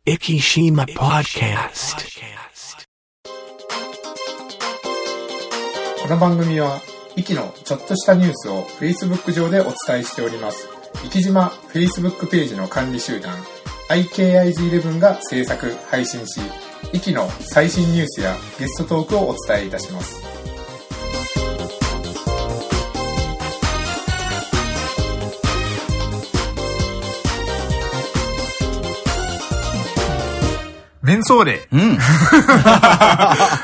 Ikishima Podcast。 この番組はイキのちょっとしたニュースを Facebook 上でお伝えしております。イキ島 Facebook ページの管理集団 IKIG11 が制作・配信し、イキの最新ニュースやゲストトークをお伝えいたします。メンソーレ。はい、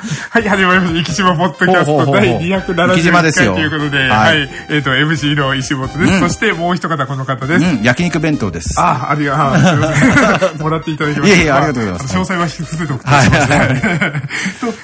始まりました。イキ島ポッドキャスト第271回ということで、はい、MC の石本です。そしてもう一方この方です。 焼肉弁当です。 ありがとうございます。もらっていただきました。 いやありがとうございます。 詳細は伏せておくとします。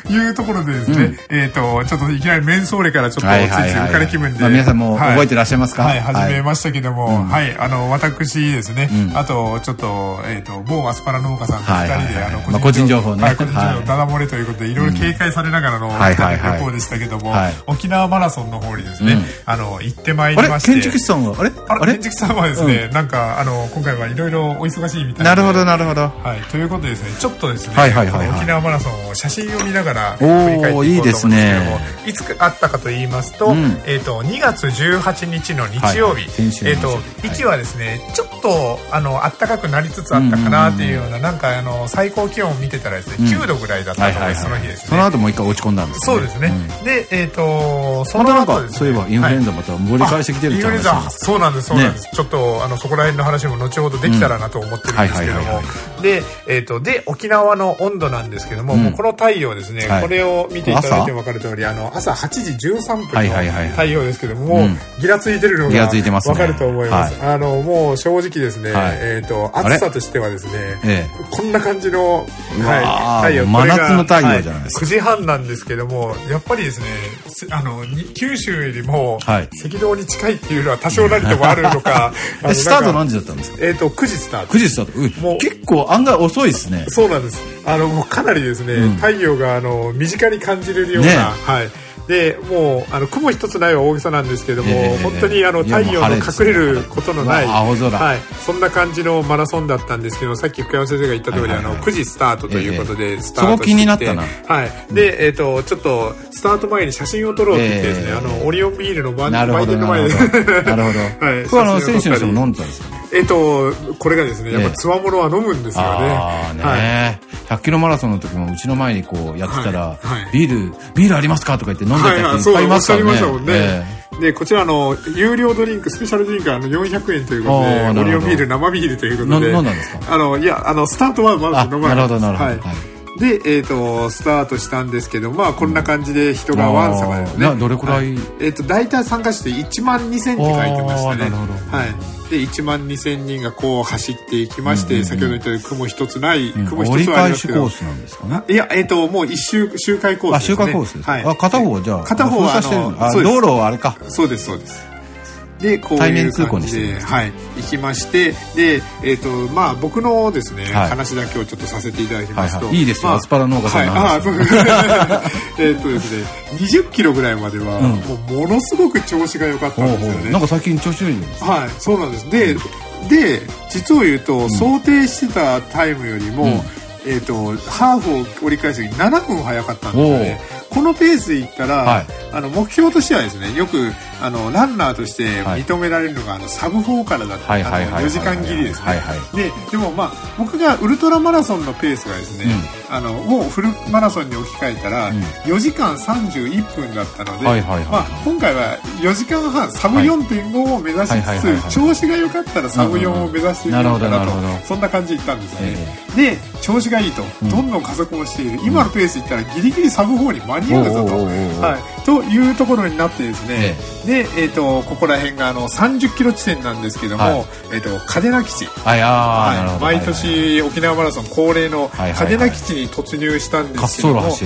というところでですね、ちょっといきなりメンソーレからちょっとつい浮かれ気分で。 皆さんも覚えてらっしゃいますか？ はい、始めましたけども、はい、私ですね、あと、ちょっと、某アスパラ農家さんと二人で、 個人情報ね。 個人情報ダダ漏れということでいろいろ警戒されながらの旅行でしたけども、沖縄マラソンの方にですね、行ってまいりまして。 建築士さんは建築士さんはですね、なんか今回はいろいろお忙しいみたいな。なるほどなるほど。 はい、ということでですね、ちょっとですね、沖縄マラソンを写真を見ながら振り返っていこうと思うんですけども、いつあったかと言いますと、2月18日の日曜日、壱岐はですね、ちょっと暖かくなりつつあったかなっていうような、なんか最高気温を見てたらですね、9度ぐらいだったと思います、その日ですね。 その後もう一回落ち込んだんですね。 そうですね。で、その後ですね、 そういえばインフルエンザまた盛り返してきてるって話。インフルエンザ、 そうなんです、そうなんです。ちょっとそこら辺の話も後ほどできたらなと思ってるんですけども、で、沖縄の温度なんですけども、もうこの太陽ですね、これを見ていただいても分かる通り、朝8時13分の太陽ですけども、ギラついてるのが分かると思います。もう正直ですね、暑さとしてはですね、こんな感じの太陽、 真夏の太陽じゃないですか。 9時半なんですけども、やっぱりですね、九州よりも赤道に近いっていうのは多少なりともあるのか。 スタート何時だったんですか ？9時スタート。 9時スタート。もう結構案外遅いですね。 そうなんです。もうかなりですね、太陽が身近に感じれるような、はい。でもう雲一つないは大げさなんですけども、本当に太陽の隠れることのない青空、 はい、そんな感じのマラソンだったんですけど、さっき福山先生が言った通り9時スタートということでスタートして、 そこ気になったな。 はい。でちょっとスタート前に写真を撮ろうって言ってですね、オリオンビールの売店の前で、なるほど。 はい。これ選手の人も飲んでたんですか？ これがですね、やっぱつわものは飲むんですよね。 はい。100キロマラソンの時もうちの前にこうやってたら、ビールありますかとか言って飲んでた人いっぱいいますからね。そうおっしゃいましたもんね。 で、こちら有料ドリンク、スペシャルドリンクは400円ということで、オリオンビール、生ビールということで。 飲んだんですか？ いや、スタートはまだ飲まない。 なるほど、なるほど。 で、スタートしたんですけど、まあこんな感じで人がわんさかですね。 どれくらい？ 大体参加して1万2000って書いてましたね。 なるほど。 はい。で、1万2000人がこう走っていきまして、先ほど言ったように雲一つない、雲一つはありますけど。 折り返しコースなんですかね？ いや、もう周回コースですね。 周回コースです。 はい。 片方じゃあ。 片方は道路はあれか。 そうです、そうです。で、こういう感じで、はい、行きまして、で、まあ、僕のですね、話だけをちょっとさせていただきますと。 いいですよ、アスパラ農家さんの話。 そうですね、20キロぐらいまでは、ものすごく調子が良かったんですよね。 なんか最近調子良いんですはい、そうなんです。で、実を言うと、想定してたタイムよりも、ハーフを折り返す時に7分早かったんですよね。このペースでいったら、目標としてはですね、よくランナーとして認められるのがサブ4からだった4時間切りですね。でもまあ僕がウルトラマラソンのペースがですね、もうフルマラソンに置き換えたら4時間31分だったので、まあ今回は4時間半サブ 4.5 を目指しつつ、調子が良かったらサブ4を目指してみようかなと、そんな感じでいったんですよね。で、調子がいいと、どんどん加速もしている。今のペースいったらギリギリサブ4に間に合うぞと、はい、というところになってですね、で、ここら辺が30キロ地点なんですけども、嘉手納基地、毎年沖縄マラソン恒例の嘉手納基地に突入したんですけども、はい、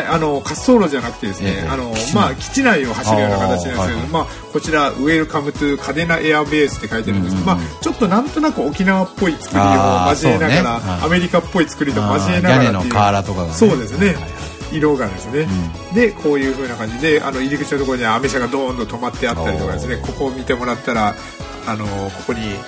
滑走路じゃなくてですね、まあ基地内を走るような形なんですけど、まあこちらウェルカムトゥ嘉手納エアベースって書いてるんですけど、まあちょっとなんとなく沖縄っぽい作りを交えながら、アメリカっぽい作りと交えながらっていう、 屋根の瓦とかがね、 そうですね、色がですね、でこういう風な感じで入り口のところにアメ車がドーンと止まってあったりとかですね、ここを見てもらったらここに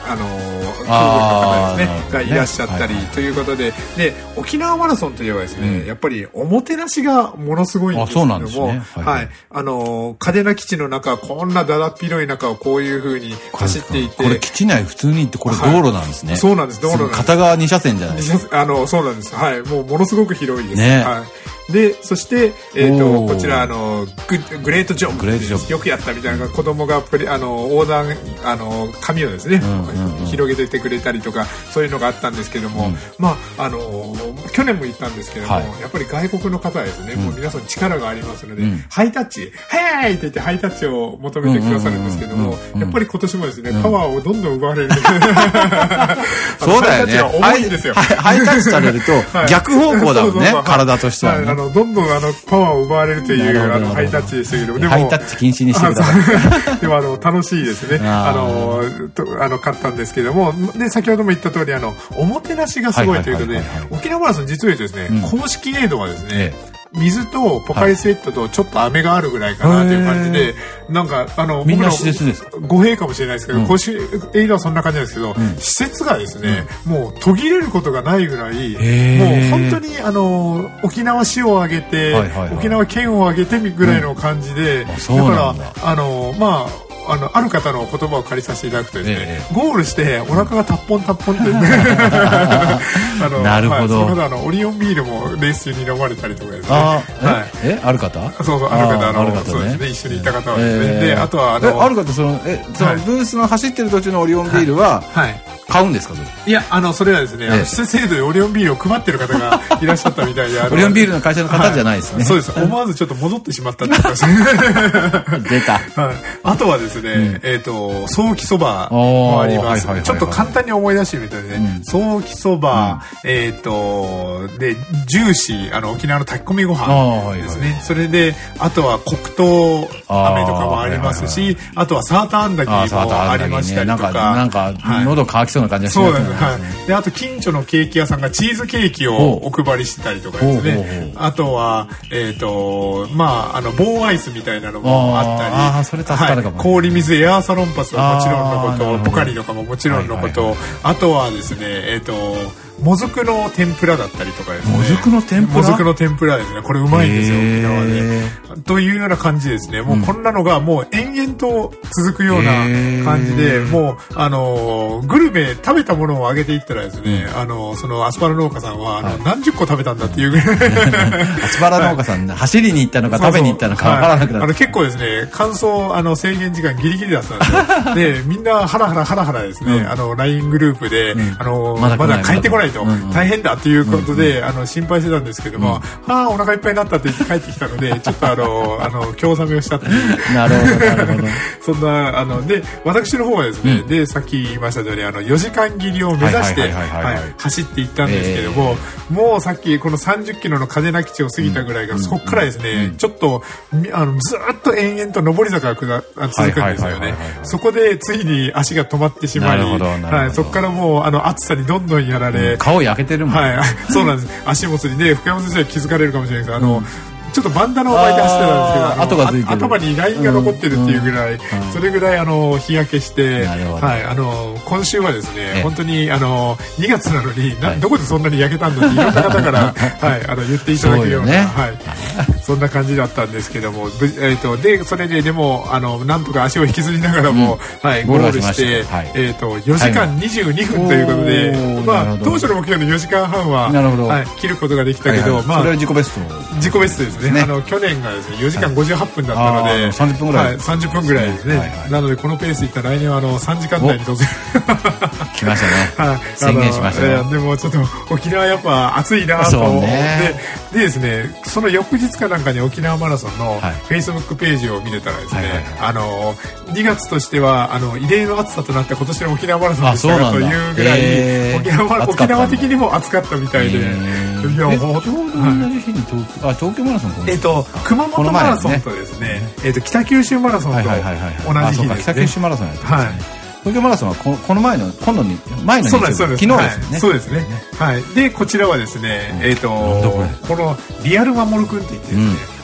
空軍の方ですねがいらっしゃったりということで、で沖縄マラソンといえばですね、やっぱりおもてなしがものすごいんですけども、はい、嘉手納基地の中、こんなだだっ広い中をこういう風に走っていて、 これ基地内普通に行って、これ道路なんですね。 そうなんです、道路なんです。 片側2車線じゃないですか。 そうなんです。はい、もうものすごく広いです。 ね。 はい。で、そして、こちら、グレートジョブ。よくやったみたいな、子供が横断、紙をですね、広げててくれたりとか、そういうのがあったんですけども、まあ、去年も言ったんですけども、やっぱり外国の方はですね、もう皆さん力がありますので、ハイタッチ、はいって言ってハイタッチを求めてくださるんですけども、やっぱり今年もですね、パワーをどんどん奪われる。 そうだよね。 重いんですよ。 ハイタッチされると、逆方向だもんね、体としてはね。 どんどんパワーを奪われるというハイタッチでしたけども、でもハイタッチ禁止にしてください。 でも楽しいですね。買ったんですけども、で先ほども言った通りおもてなしがすごいということで、沖縄マラソン実は言うとですね、公式エイドはですね、水とポカリスエットとちょっと飴があるぐらいかなという感じで、なんかみんな施設ですか？ 語弊かもしれないですけど、公式エイドはそんな感じなんですけど、施設がですね、もう途切れることがないぐらい、もう本当に沖縄市を挙げて、沖縄県を挙げてぐらいの感じで、だからまあある方の言葉を借りさせていただくとですね、ゴールしてお腹がタッポンタッポンってなるほど。 その方オリオンビールもレース中に飲まれたりとかですね。ある方？ そうそう、ある方そうですね、一緒にいた方はですね。で、あとはある方、そのブースの走ってる途中のオリオンビールは買うんですか？ いや、それはですね、施設制度でオリオンビールを配ってる方がいらっしゃったみたいで、 オリオンビールの会社の方じゃないですね。 そうです。思わずちょっと戻ってしまったってことですね。 出た。 あとはですね、ソーキそばもあります。ちょっと簡単に思い出してみたらね、ソーキそば、で、ジューシー、沖縄の炊き込みご飯ですね。それで、あとは黒糖飴とかもありますし、あとはサーターアンダギーもありましたりとか。 なんか、喉乾きそうな感じがしますね。 そうですね。で、あと近所のケーキ屋さんがチーズケーキをお配りしてたりとかですね。あとは、まあ、棒アイスみたいなのもあったり、氷水エアーサロンパスはもちろんのこと、ポカリとかももちろんのこと、あとはですね、もずくの天ぷらだったりとかですね。 もずくの天ぷら？ もずくの天ぷらですね。これうまいんですよ、沖縄で。というような感じですね。もうこんなのがもう延々と続くような感じで、もう、グルメ、食べたものをあげていったらですね、そのアスパラ農家さんは、何十個食べたんだっていうぐらい。 アスパラ農家さん、走りに行ったのか食べに行ったのかわからなくなって。 結構ですね、乾燥、制限時間ギリギリだったんですよ。で、みんなハラハラですね、LINE グループで、まだ帰ってこないと大変だということで心配してたんですけども、お腹いっぱいになったって言って帰ってきたので、ちょっと興ざめをしたっていう。 なるほど、なるほど。 そんなで、私の方はですね、でさっき言いました通り4時間切りを目指して走っていったんですけども、もうさっきこの30キロの嘉手納基地を過ぎたぐらいが、そこからですね、ちょっとずっと延々と上り坂が続くんですよね。そこでついに足が止まってしまい、そこからもう暑さにどんどんやられ、 顔焼けてるもん。 そうなんです。足元にね、福山先生は気づかれるかもしれないですけど、ちょっとバンダナを巻いて走ってたんですけど、頭にラインが残ってるっていうぐらい、それぐらい日焼けして、今週はですね、本当に2月なのにどこでそんなに焼けたんだっていろんな方から言っていただけるような、そんな感じだったんですけども、でそれででもなんとか足を引きずりながらもゴールして4時間22分ということで、まあ当初の目標の4時間半は切ることができたけど、まあそれは自己ベストですね。去年がですね4時間58分だったので、 30分ぐらい 30分ぐらいですね。なのでこのペースいったら来年は3時間台に突然来ましたね。宣言しましたね。 でもちょっと沖縄やっぱ暑いなと思って、でですね、その翌日かなんかに沖縄マラソンのフェイスブックページを見てたらですね、2月としては異例の暑さとなった今年の沖縄マラソンでしたというぐらい沖縄的にも暑かったみたいで、 ちょうど同じ日に東京マラソン熊本マラソンとですね、北九州マラソンと同じ日ですね。 北九州マラソンやってますね。東京マラソンはこの前の日曜日、昨日ですよね。 そうですね。はい。でこちらはですね、このリアル守君って言ってですね、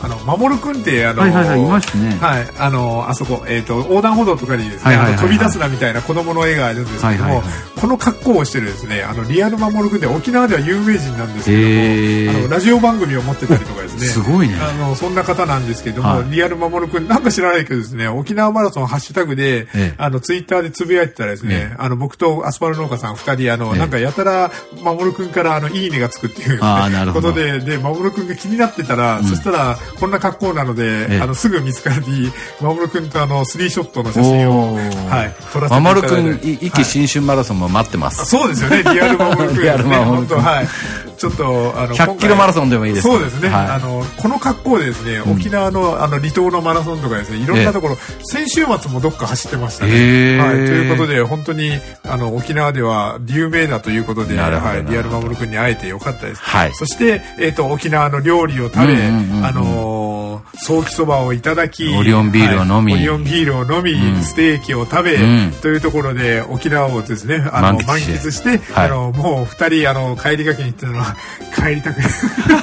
守くんってはいはいはい、いましたね。 はい、あそこ、横断歩道とかにですね、飛び出すなみたいな子供の絵があるんですけども、この格好をしてるですね、リアル守くんって沖縄では有名人なんですけども、ラジオ番組を持ってたりとかですね、 すごいね。 そんな方なんですけども、リアル守くん、なんか知らないけどですね、沖縄マラソンハッシュタグで、ツイッターでつぶやいてたらですね、僕とアスパラ農家さん2人、なんかやたら守くんからいいねがつくっていうことで、守くんが気になってたら、そしたら、こんな格好なので、すぐ見つかり、守くんとスリーショットの写真を、はい、撮らせていただいて。 守くん、壱岐新春マラソンも待ってます。 そうですよね、リアル守くん。 リアル守くん。 はい。ちょっと、 100キロマラソンでもいいです。 そうですね。この格好でですね、沖縄の離島のマラソンとかですね、いろんなところ、先週末もどっか走ってましたね。はい。ということで、本当に、沖縄では有名だということで、はい、リアル守くんに会えてよかったです。はい。そして、沖縄の料理を食べ、ソーキそばをいただき、 オリオンビールを飲み、 ステーキを食べ、というところで沖縄をですね、満喫して、もう二人、帰りがけに行ったのは、帰りたくない。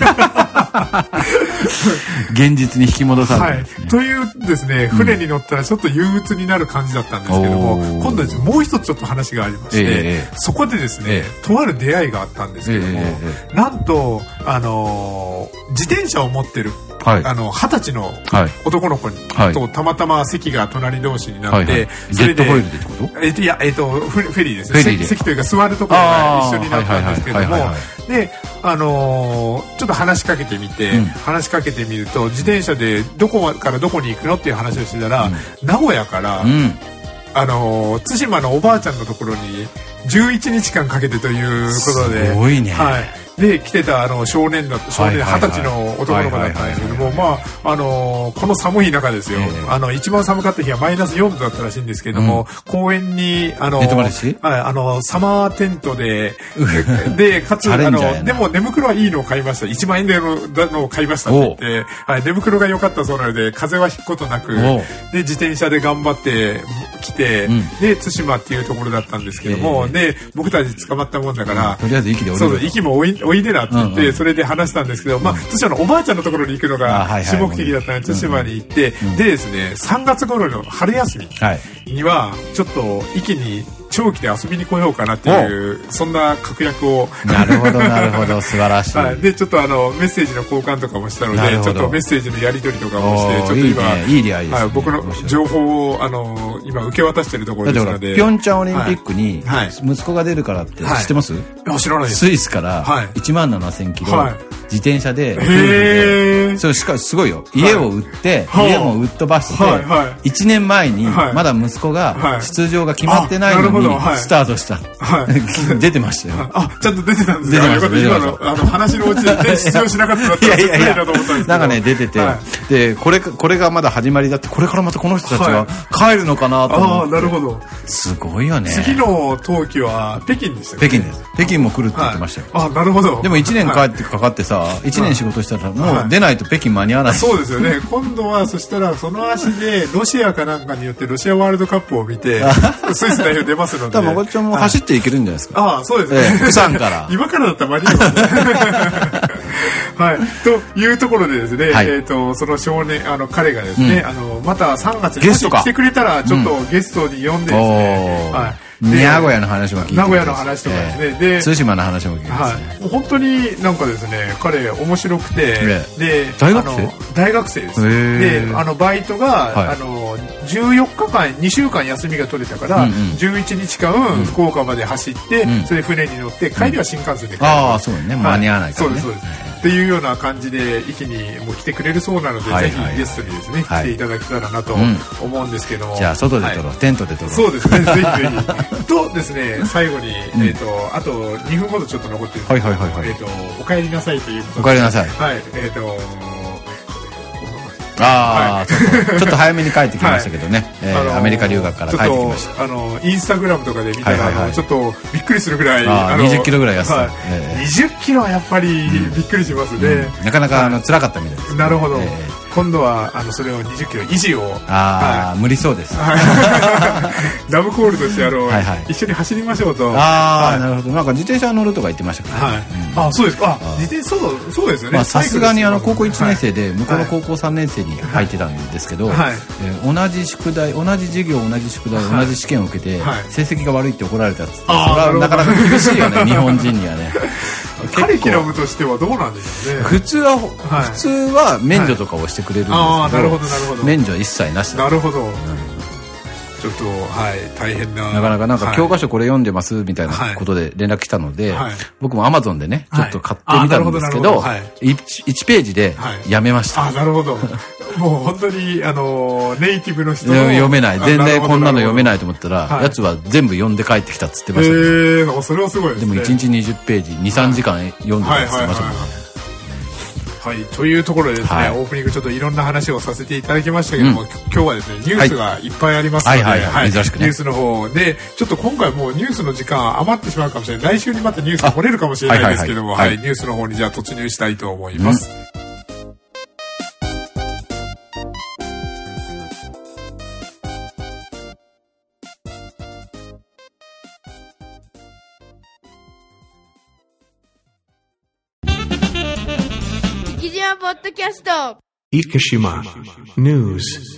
現実に引き戻されてですね。 はい。というですね、船に乗ったらちょっと憂鬱になる感じだったんですけども、今度ですね、もう一つちょっと話がありまして、そこでですね、とある出会いがあったんですけども、なんと、自転車を持ってる、20歳の男の子とたまたま席が隣同士になって、 ジェットホイールでってこと？ いや、フェリーですね。席というか座るところが一緒になったんですけども、で、ちょっと話しかけてみると、自転車でどこからどこに行くのっていう話をしてたら、名古屋から、対馬のおばあちゃんのところに11日間かけてということで、 すごいね。 はい。で、来てた少年20歳の男の子だったんですけども、まあ、この寒い中ですよ。一番寒かった日はマイナス4度だったらしいんですけども、公園に、サマーテントで、で、かつ、でも寝袋はいいのを買いました。1万円でのを買いましたって言って、はい、寝袋が良かったそうなので、風邪はひくことなく、で、自転車で頑張って来て、で、対馬っていうところだったんですけども、で、僕たち捕まったもんだから、 とりあえず息でそう、息もおいでなって言って、それで話したんですけど、まあ、対馬のおばあちゃんのところに行くのが主目的だったので、対馬に行って、でですね、3月頃の春休みには、ちょっと息に長期で遊びに来ようかなっていう、そんな確約を。 なるほど、なるほど、素晴らしい。 はい。で、ちょっとメッセージの交換とかもしたので、ちょっとメッセージのやり取りとかもして、ちょっと今、 いい出会いですね。 僕の情報を、今受け渡してるところですので。 ピョンチャンオリンピックに、息子が出るからって知ってます？ 知らないです。 スイスから17000キロ、自転車で、それしかすごいよ。家を売って、家も売っ飛ばして、1年前に、まだ息子が出場が決まってないのに、スタートした。出てましたよ。 あ、ちゃんと出てたんですか？よかった。今の話のうちで出場しなかったら失礼だと思ったんですけど。 なんかね、出てて、で、これがまだ始まりだって、これからまたこの人たちは帰るのかなと思って。 ああ、なるほど。 すごいよね。 次の冬季は北京でしたよね。 北京です。北京も来るって言ってましたよ。 あ、なるほど。 でも1年帰ってかかってさ、1年仕事したらもう出ないと北京間に合わない。 そうですよね。今度はそしたらその足でロシアかなんかによってロシアワールドカップを見てスイス代表出ますので。 多分おちゃんも走っていけるんじゃないですか。 ああ、そうですね。 釜山から。 今からだったら間に合う。はい。というところでですね、その少年、彼がですね、また3月にもし来てくれたらちょっとゲストに呼んでですね、はい。 名古屋の話も聞いて、 名古屋の話とかですね、で対馬の話も聞いて、 はい、本当になんかですね、彼面白くて、で大学生？ 大学生です。でバイトが、14日間2週間休みが取れたから、11日間福岡まで走って、それで船に乗って帰りは新幹線で帰る。 ああ、そうね、間に合わないからね。 そうですそうです。っていうような感じで一気にもう来てくれるそうなので、ぜひゲストにですね、来ていただけたらなと思うんですけども。 じゃあ外で撮ろう、テントで撮ろう。 そうですね、ぜひぜひ。とですね、最後にあと2分ほどちょっと残ってるんですけど、お帰りなさいということで。 お帰りなさい。 はい、 ああ、ちょっと早めに帰ってきましたけどね。アメリカ留学から帰ってきました。 インスタグラムとかで見たら、ちょっとびっくりするぐらい。 20キロぐらい痩せた。 20キロはやっぱりびっくりしますね。 なかなか辛かったみたいです。 なるほど。 今度はそれを20キロ維持を無理そうです。 ラブコールとして一緒に走りましょうと。 なるほど。なんか自転車乗るとか言ってましたけど。 そうですか。自転車そうですよね。 さすがに高校1年生で向こうの高校3年生に入ってたんですけど、同じ宿題、同じ授業、同じ宿題、同じ試験を受けて成績が悪いって怒られたっつって、それはなかなか厳しいよね、日本人にはね。 カリキュラムとしてはどうなんでしょうね。 普通は免除とかをしてくれるんですけど、 なるほどなるほど。 免除は一切なしだ。 なるほど。ちょっと大変な。 なかなかなんか教科書これ読んでますみたいなことで連絡来たので、僕も Amazon でねちょっと買ってみたんですけど、1ページでやめました。 なるほど。もう本当にネイティブの人の読めない、全然こんなの読めないと思ったら、やつは全部読んで帰ってきたっつってましたね。 それはすごいですね。 でも1日20ページ 2,3 時間読んでたっつってましたもんね。 はい、というところでですね、オープニングちょっといろんな話をさせていただきましたけども、今日はですねニュースがいっぱいありますので、 珍しくね、 ニュースの方でちょっと今回もうニュースの時間余ってしまうかもしれない。来週にまたニュースが来れるかもしれないですけども、ニュースの方にじゃあ突入したいと思います。 ポッドキャスト生島ニュース。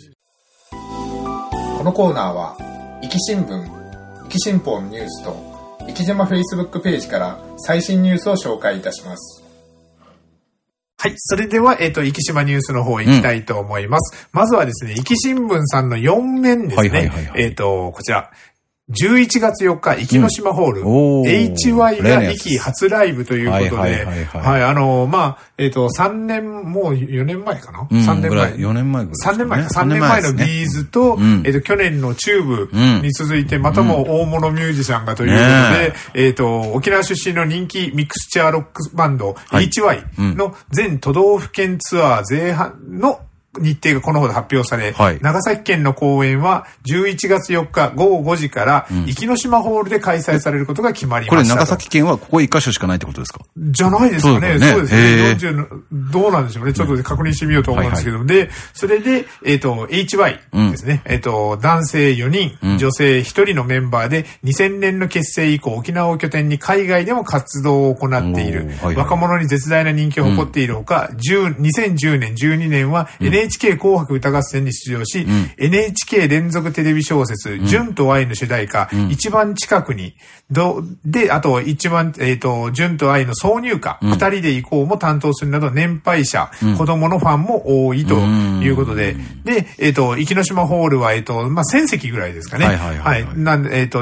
このコーナーは生き新聞、生き新報のニュースと生き島 Facebook ページから最新ニュースを紹介いたします。はい。それでは、生き島ニュースの方行きたいと思います。まずはですね、生き新聞さんの4面ですね。こちら。11月4日、生きの島ホール、HY が2期初ライブということで、3年、もう4年前かな ?3 年前。 4年前ぐらい。 3年前のビーズと、去年のチューブに続いて、またも大物ミュージシャンがということで、沖縄出身の人気ミックスチャーロックバンド、HY の全都道府県ツアー前半の日程がこのほど発表され、長崎県の公演は11月4日午後5時から生きの島ホールで開催されることが決まりました。 これ長崎県はここ1カ所しかないってことですか？ じゃないですかね。そうですね。どうなんでしょうね。ちょっと確認してみようと思うんですけども。で、それで、HY ですね。男性4人、女性1人のメンバーで2000年の結成以降沖縄を拠点に海外でも活動を行っている。若者に絶大な人気を誇っているほか、2010年、12年はNHK 紅白歌合戦に出場し、NHK 連続テレビ小説、純と愛の主題歌、一番近くに、で、あと、一番、純と愛の挿入歌、二人で行こうも担当するなど、年配者、子供のファンも多いということで、で、生きの島ホールは、1000席ぐらいですかね。はい。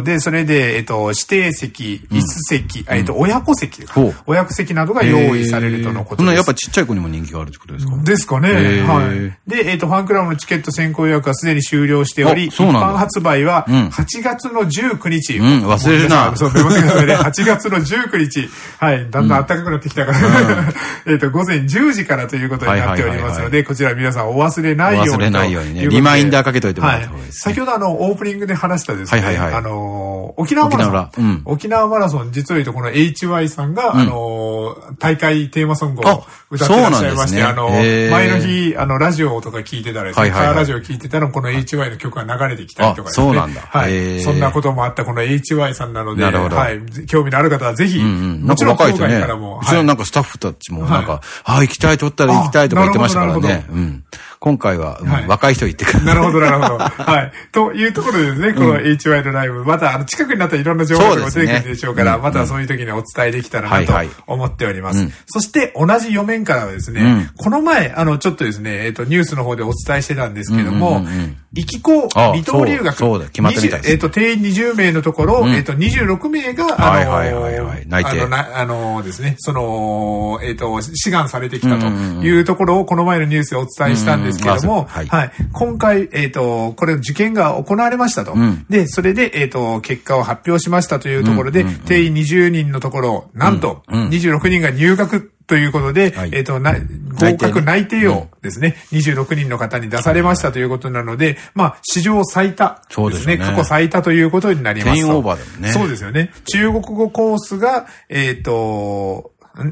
で、それで、指定席、椅子席、親子席、親子席などが用意されるとのことです。 やっぱちっちゃい子にも人気があるってことですか？ ですかね。はい。で、ファンクラブのチケット先行予約はすでに終了しており、一般発売は8月の19日。 忘れるな。 そう、8月の19日。はい。だんだん暖かくなってきたから、午前10時からということになっておりますので、こちら皆さんお忘れないように。 忘れないようにね。リマインダーかけといてもらった方がいいです。 先ほどオープニングで話したですね、沖縄マラソン。沖縄マラソン、実を言うとこの HY さんが、大会テーマソングを歌ってらっしゃいまして、前の日、ラジオとか聞いてたらですね、カーラジオ聞いてたらこの HY の曲が流れてきたりとかですね。 そうなんだ。 はい。そんなこともあったこの HY さんなので、はい。興味のある方はぜひ、 もちろん海外からも。うちのなんかスタッフたちもなんか、行きたい、撮ったら行きたいとか言ってましたからね。今回は若い人行ってくる。 なるほど、なるほど。はい。というところでですね、この HY のライブ、また近くになったらいろんな情報が出てくるでしょうから、またそういう時にお伝えできたらなと思っております。そして同じ4面からはですね、この前、ちょっとですね、ニュースの方でお伝えしてたんですけども、生き子離島留学。 そうだ、決まってみたいです。 定員20名のところ、26名が、 内定。 ですね、志願されてきたというところをこの前のニュースでお伝えしたんですけども、はい。今回、これ受験が行われましたと。で、それで、結果を発表しましたというところで、定員20人のところ、なんと、26人が入学ということで、合格内定をですね、26人の方に出されましたということなので、史上最多ですね。過去最多ということになります。 定員オーバーだもんね。 そうですよね。中国語コースが、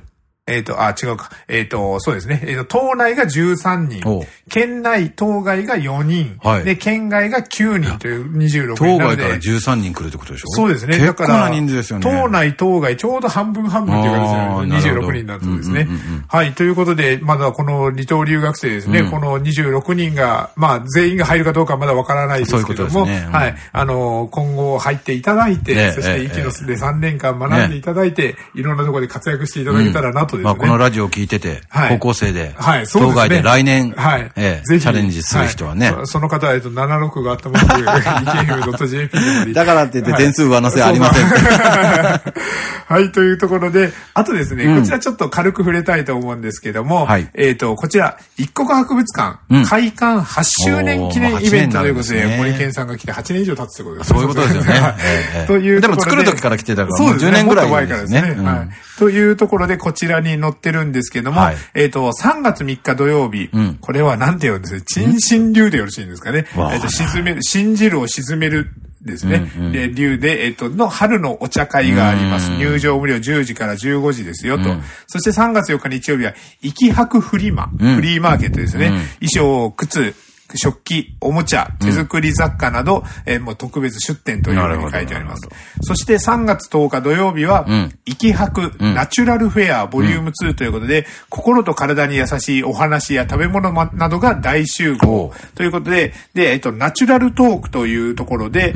違うか。そうですね。島内が13人。県内、島外が4人。で、県外が9人という26人なので。 島外から13人来るってことでしょ？ そうですね。 結構な人数ですよね。 島内、島外、ちょうど半分半分っていう感じですよね。26人だとですね。はい。ということで、まだこの離島留学生ですね。この26人が、まあ、全員が入るかどうかはまだわからないですけども、はい。今後入っていただいて、そして息の巣で3年間学んでいただいて、いろんなところで活躍していただけたらなとですね。 まあ、このラジオを聞いてて、高校生で、島外で来年、ぜひチャレンジする人はね。 その方は、76があったものという、ikfm.jp で。 だからって言って点数上乗せありません。 はい、というところで、あとですね、こちらちょっと軽く触れたいと思うんですけども、こちら、一国博物館、開館8周年記念イベントということで、森健さんが来て8年以上経つということです。 そういうことですよね。 というでも作る時から来てたから、もう10年ぐらいですね。 というところで、こちらに載ってるんですけども、3月3日土曜日、これはなんて言うんですか、鎮心流でよろしいんですかね。信じるを鎮める。ですね。流で、の春のお茶会があります。入場無料10時から15時ですよと。そして3月4日日曜日は、息泊フリーマーケットですね。衣装、靴、食器、おもちゃ、手作り雑貨など、もう特別出店というふうに書いてあります。そして3月10日土曜日は、息泊ナチュラルフェアボリューム2ということで、心と体に優しいお話や食べ物などが大集合ということで、ナチュラルトークというところで、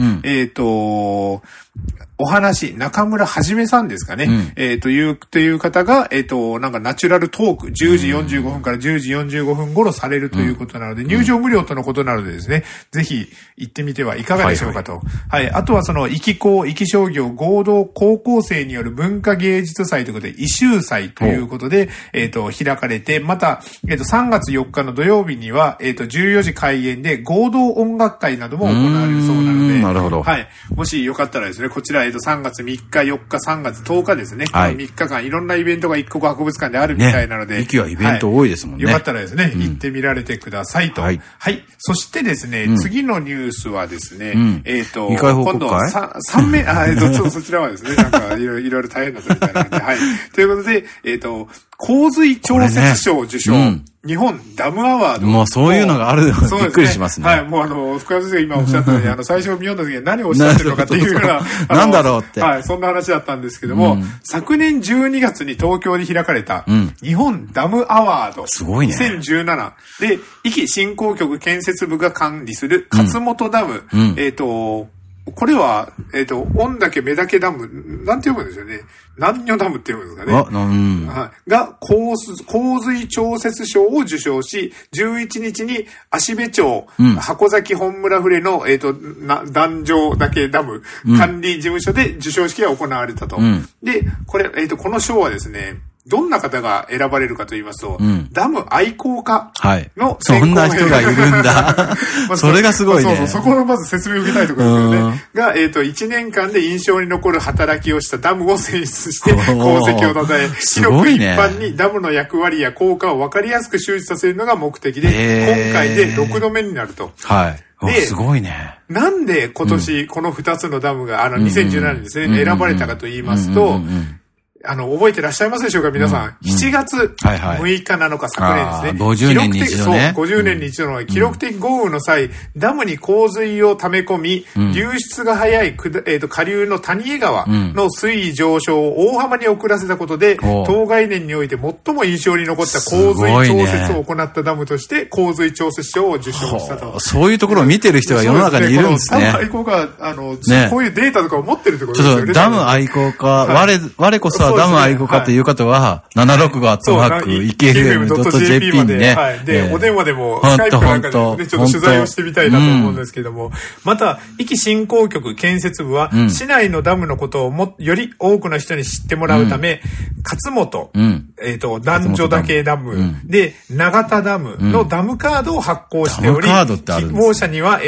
お話、中村はじめさんですかね。という方が、なんかナチュラルトーク、10時45分から10時45分頃されるということなので、入場無料とのことなのでですね、ぜひ行ってみてはいかがでしょうかと。はい。あとはその、息商業合同高校生による文化芸術祭ということで、異臭祭ということで、開かれて、また、3月4日の土曜日には、14時開演で合同音楽会なども行われるそうなので、 なるほど。 はい。もしよかったらですね、こちら、3月3日、4日、3月10日ですね。はい。3日間、いろんなイベントが一国博物館であるみたいなので。 息はイベント多いですもんね。 よかったらですね、行ってみられてくださいと。はい。はい。そしてですね、次のニュースはですね、 2回報告会？ 今度、3名、そちらはですね、なんか、いろいろ大変だったみたいなので、はい。ということで、洪水調節賞受賞。日本ダムアワード。 もうそういうのがあるのびっくりしますね。 はい。もう福田先生が今おっしゃったように、最初読んだ時に何をおっしゃってるのかっていうような。 なんだろうって。 はい。そんな話だったんですけども、昨年12月に東京で開かれた、日本ダムアワード。 すごいね。 2017。で、壱岐振興局建設部が管理する勝本ダム。これは、御嶽目岳ダム、なんて読むんですよね。南女ダムって読むんですかね。が、洪水調節賞を受賞し、11日に芦部町、箱崎本村船の、南城岳ダム管理事務所で授賞式が行われたと。で、これ、この賞はですね、どんな方が選ばれるかと言いますと、ダム愛好家の選考、そんな人がいるんだ。それがすごいね。 そこのまず説明を受けたいところですよね。が、1年間で印象に残る働きをしたダムを選出して、功績を称え、広く一般にダムの役割や効果を分かりやすく周知させるのが目的で、今回で6度目になると。 はい。すごいね。 なんで今年この2つのダムが、2017年ですね、選ばれたかと言いますと、覚えてらっしゃいますでしょうか皆さん。7月6日7日昨年ですね。 50年に一度ね。 そう、50年に一度の記録的豪雨の際、ダムに洪水を溜め込み、流出が早い下流の谷江川の水位上昇を大幅に遅らせたことで、当該年において最も印象に残った洪水調節を行ったダムとして、洪水調節賞を受賞したと。 そういうところを見てる人が世の中にいるんですね。 ダム愛好家、こういうデータとかを持ってるってことですよね。 ダム愛好家、我こそはダム愛好家という方は、765@ikfm.jp にね。 で、お電話でも、スカイプなんかでね、ちょっと取材をしてみたいなと思うんですけども、また、壱岐振興局建設部は、市内のダムのことをより多くの人に知ってもらうため、勝本、男女岳ダム、で、長田ダムのダムカードを発行しており、希望者には、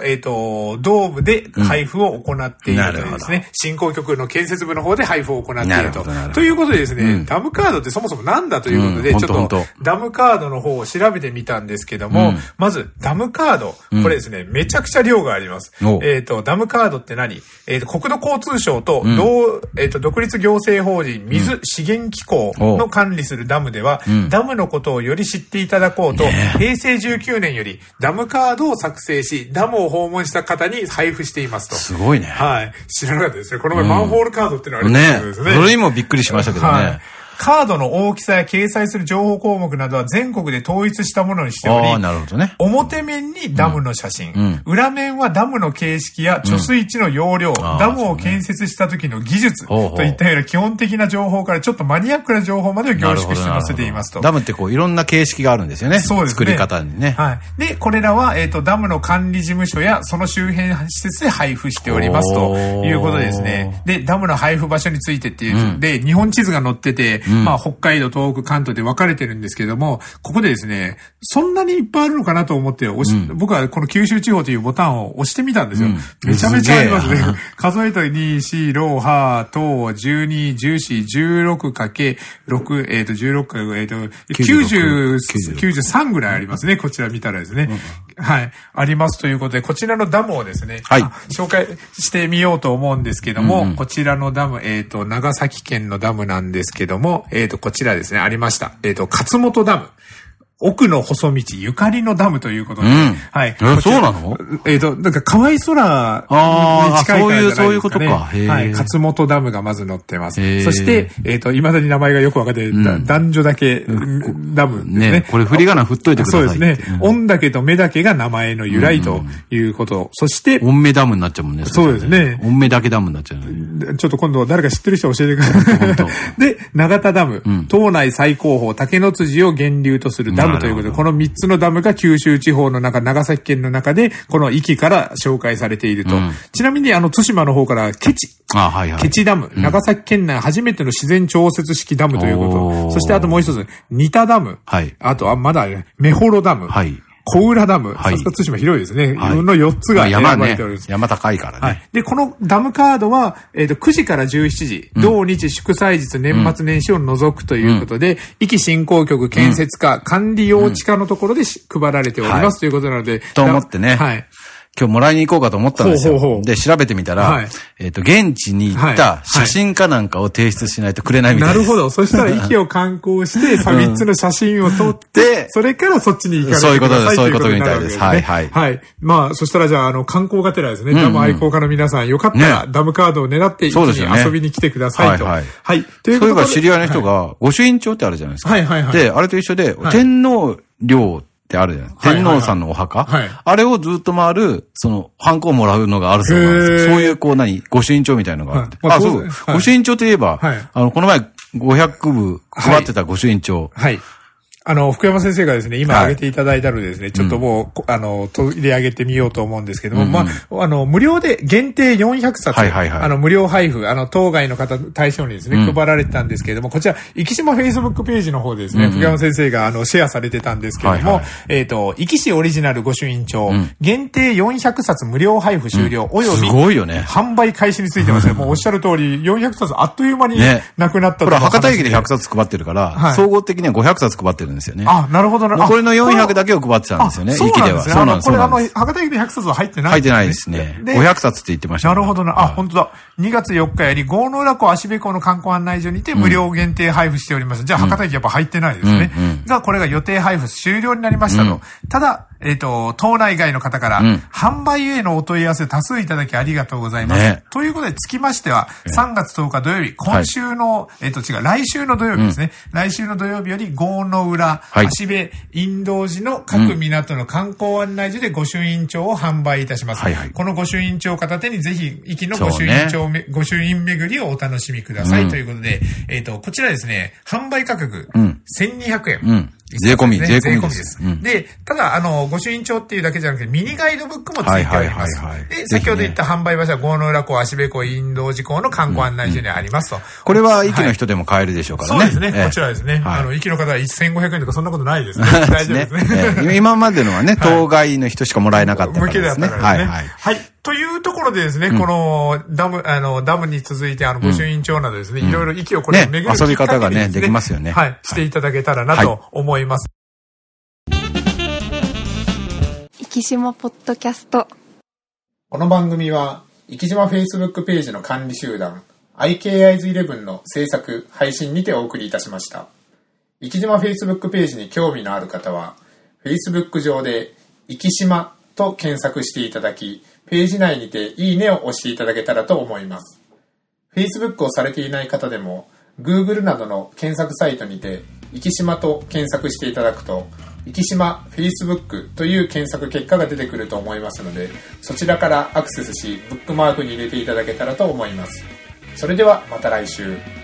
同部で配布を行っているというですね、振興局の建設部の方で配布を行っているっていると。ということでですね、ダムカードってそもそもなんだということで、ちょっとダムカードの方を調べてみたんですけども、まずダムカード、これですね、めちゃくちゃ量があります。ダムカードって何？国土交通省と独立行政法人水資源機構の管理するダムでは、ダムのことをより知っていただこうと、平成19年よりダムカードを作成し、ダムを訪問した方に配布していますと。 すごいね。 はい。知らなかったですね。この前マンホールカードってのありますですね。 それにもびっくりしましたけどね。はい、 カードの大きさや掲載する情報項目などは全国で統一したものにしており、 なるほどね、 表面にダムの写真、裏面はダムの形式や貯水池の容量、ダムを建設した時の技術といったような基本的な情報からちょっとマニアックな情報までを凝縮して載せていますと。 ダムってこういろんな形式があるんですよね。 そうですね。 作り方にね。 はい。で、これらは、ダムの管理事務所やその周辺施設で配布しておりますということですね。で、ダムの配布場所についてっていう、で、日本地図が載ってて、まあ、北海道、東北、関東で分かれてるんですけども、ここでですね、そんなにいっぱいあるのかなと思って僕はこの九州地方というボタンを押してみたんですよ。めちゃめちゃありますね。数えたら2、4、6、8、10、12、14、16かけ6、16か、93ぐらいありますね。こちら見たらですね。はい。ありますということで、こちらのダムをですね、 はい、 紹介してみようと思うんですけども、こちらのダム、長崎県のダムなんですけども、こちらですね、ありました。勝本ダム。奥の細道ゆかりのダムということで。はい。 そうなの？ なんか河合空に近いからじゃないですかね。 そういうことか。 はい。勝本ダムがまず載ってます。そして、未だに名前がよくわかってない男女だけダムですね。 ね、これ振り仮名振っといてください。 そうですね。御嶽と目岳が名前の由来ということ。そして、 御目ダムになっちゃうもんね。 そうですね。 御目岳ダムになっちゃう。 ちょっと今度誰か知ってる人教えてください。で、長田ダム。島内最高峰竹の辻を源流とするダムということで、この3つのダムが九州地方の中、長崎県の中で、この壱岐から紹介されていると。ちなみに対馬の方からケチダム、長崎県内初めての自然調節式ダムということ。そしてあともう一つ、仁田ダム。あとはまだ、目幌ダム。小浦ダム。さすが対馬広いですね。の4つが選ばれております。 山高いからね。 で、このダムカードは、9時から17時、同日祝祭日年末年始を除くということで、壱岐振興局建設課管理用地課のところで配られておりますということなので。 と思ってね。はい。今日もらいに行こうかと思ったんですよ。で、調べてみたら、現地に行った写真かなんかを提出しないとくれないみたいです。 なるほど。そしたら、壱岐を観光して、3つの写真を撮って、それからそっちに行かないとください。 そういうことみたいです。はい、はい。 はい。まあ、そしたらじゃあ、観光がてらですね、ダム愛好家の皆さん、よかったら、ダムカードを狙って、壱岐に遊びに来てくださいと。はい。はい。 ということで。そういえば知り合いの人が、御朱印帳ってあるじゃないですか。はいはいはい。で、あれと一緒で、天皇陵ってあるじゃない。天皇さんのお墓、あれをずっと回る、ハンコをもらうのがあるそうなんですよ。そういう、御朱印帳みたいなのがあって。そう。御朱印帳といえば、この前、500部配ってた御朱印帳。はい。 福山先生がですね、今挙げていただいたのでですね、ちょっともう、取り上げてみようと思うんですけども、まあ、無料で限定400冊、無料配布、当該の方対象にですね、配られてたんですけれども、こちら、壱岐島フェイスブックページの方でですね、福山先生がシェアされてたんですけれども、壱岐市オリジナル御朱印帳、限定400冊無料配布終了、および、 すごいよね。 販売開始についてますね。もうおっしゃる通り、400冊あっという間になくなったと。 ほら、博多駅で100冊配ってるから、総合的には500冊配ってるんですよね。 あ、なるほどな。 これの400だけを配ってたんですよね、駅では。 そうなんですね。これ博多駅で100冊は入ってない。 入ってないですね。500冊って言ってました。 なるほどな。あ、本当だ。2月4日より、郷ノ浦港芦部港の観光案内所にて無料限定配布しております。じゃあ博多駅やっぱ入ってないですね。が、これが予定配布終了になりましたと。ただ、島内外の方から、販売へのお問い合わせ多数いただきありがとうございます。ということで、つきましては、3月10日土曜日、今週の、来週の土曜日ですね。来週の土曜日より、郷ノ浦、芦部、陰道寺の各港の観光案内所で御朱印帳を販売いたします。この御朱印帳を片手に、ぜひ、壱岐の御朱印巡りをお楽しみください。ということで、こちらですね、販売価格、1200円。 税込みです。 で、ただ、御朱印帳っていうだけじゃなくて、ミニガイドブックもついております。で、先ほど言った販売場所は、郷ノ浦港、芦部港、陰道寺港の観光案内所にありますと。 これは、壱岐の人でも買えるでしょうからね。 そうですね。こちらですね。壱岐の方は1500円とかそんなことないですね。大丈夫ですね。 今までのはね、当該の人しかもらえなかったからですね。 はい。 というところでですね、このダムに続いて御朱印帳などですね、いろいろ息をこれを巡るきっかけにですね、遊び方がね、 できますよね。 はい、していただけたらなと思います。 生き島ポッドキャスト。 この番組は、生き島 Facebook ページの管理集団、IKIs11 の制作、配信にてお送りいたしました。生き島 Facebook ページに興味のある方は、Facebook 上で、生き島と検索していただき、ページ内にていいねを押していただけたらと思います。Facebook をされていない方でも、Google などの検索サイトにて、生き島と検索していただくと、生き島 Facebook という検索結果が出てくると思いますので、そちらからアクセスし、ブックマークに入れていただけたらと思います。それではまた来週。